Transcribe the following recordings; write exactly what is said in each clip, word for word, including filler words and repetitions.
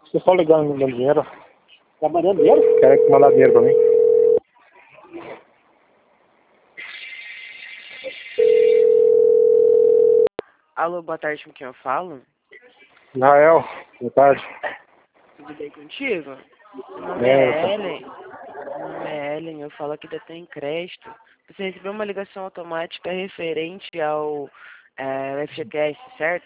Você só ligando me dando dinheiro. Tá mandando dinheiro? Quer mandar dinheiro pra mim? Alô, boa tarde, com quem eu falo? Israel, boa tarde. Tudo bem contigo? Meu nome É, é eu tô- Ellen. Meu nome é Ellen, eu falo aqui da Tem Crédito. Você recebeu uma ligação automática referente ao é, F G T S, certo?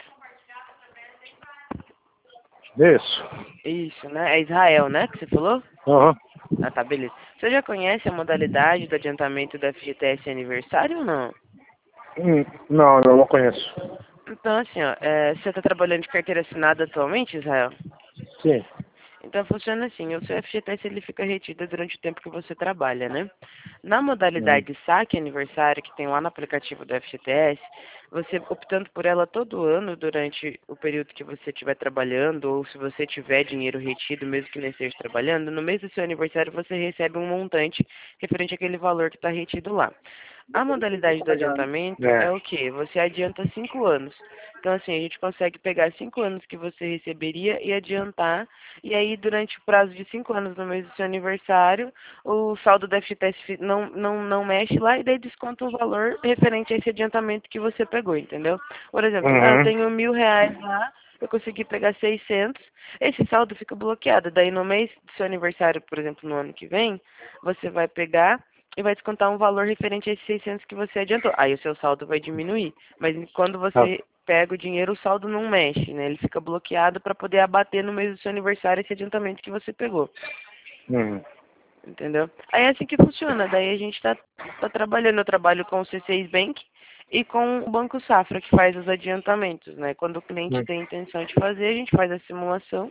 Isso. Isso, né? É Israel, né, que você falou? Aham. Ah, tá, beleza. Você já conhece a modalidade do adiantamento do F G T S aniversário ou não? Hum, não, eu não conheço. Então, assim, ó, é, você está trabalhando de carteira assinada atualmente, Israel? Sim. Então funciona assim, o seu F G T S ele fica retido durante o tempo que você trabalha, né? Na modalidade Uhum. de saque aniversário que tem lá no aplicativo do F G T S, você optando por ela todo ano durante o período que você estiver trabalhando, ou se você tiver dinheiro retido, mesmo que não esteja trabalhando, no mês do seu aniversário você recebe um montante referente àquele valor que está retido lá. A modalidade do adiantamento É. é o quê? Você adianta cinco anos. Então, assim, a gente consegue pegar cinco anos que você receberia e adiantar. E aí, durante o prazo de cinco anos no mês do seu aniversário, o saldo do F G T S não, não, não mexe lá e daí desconta o valor referente a esse adiantamento que você pegou, entendeu? Por exemplo, ah, eu Uhum. tenho mil reais lá, eu consegui pegar seiscentos, esse saldo fica bloqueado. Daí, no mês do seu aniversário, por exemplo, no ano que vem, você vai pegar e vai descontar um valor referente a esses seiscentos que você adiantou. Aí o seu saldo vai diminuir. Mas quando Tá. você pega o dinheiro, o saldo não mexe, né? Ele fica bloqueado para poder abater no mês do seu aniversário esse adiantamento que você pegou. Uhum. Entendeu? Aí é assim que funciona. Daí a gente tá, tá trabalhando. Eu trabalho com o C seis Bank e com o Banco Safra, que faz os adiantamentos, né? Quando o cliente Uhum. tem intenção de fazer, a gente faz a simulação.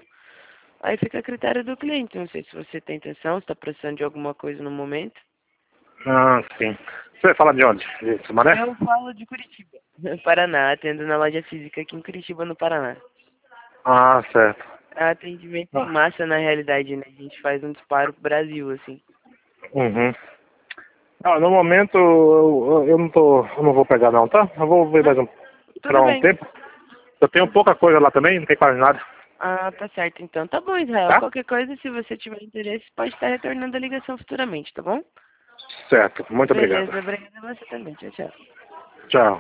Aí fica a critério do cliente. Não sei se você tem intenção, se está precisando de alguma coisa no momento. Ah, sim. Você fala de onde? De Sumaré? Eu falo de Curitiba. Paraná, atendo na loja física aqui em Curitiba, no Paraná. Ah, certo. É atendimento em Ah. massa, na realidade, né? A gente faz um disparo pro Brasil, assim. Uhum. Ah, no momento eu, eu não tô. Eu não vou pegar não, tá? Eu vou ver Não, mais um, tudo esperar um bem. tempo. Eu tenho pouca coisa lá também, não tem quase nada. Ah, tá certo, então. Tá bom, Israel. Tá? Qualquer coisa, se você tiver interesse, pode estar retornando a ligação futuramente, tá bom? Certo. Muito obrigado. Beleza, obrigada a você também. Tchau, tchau. Tchau.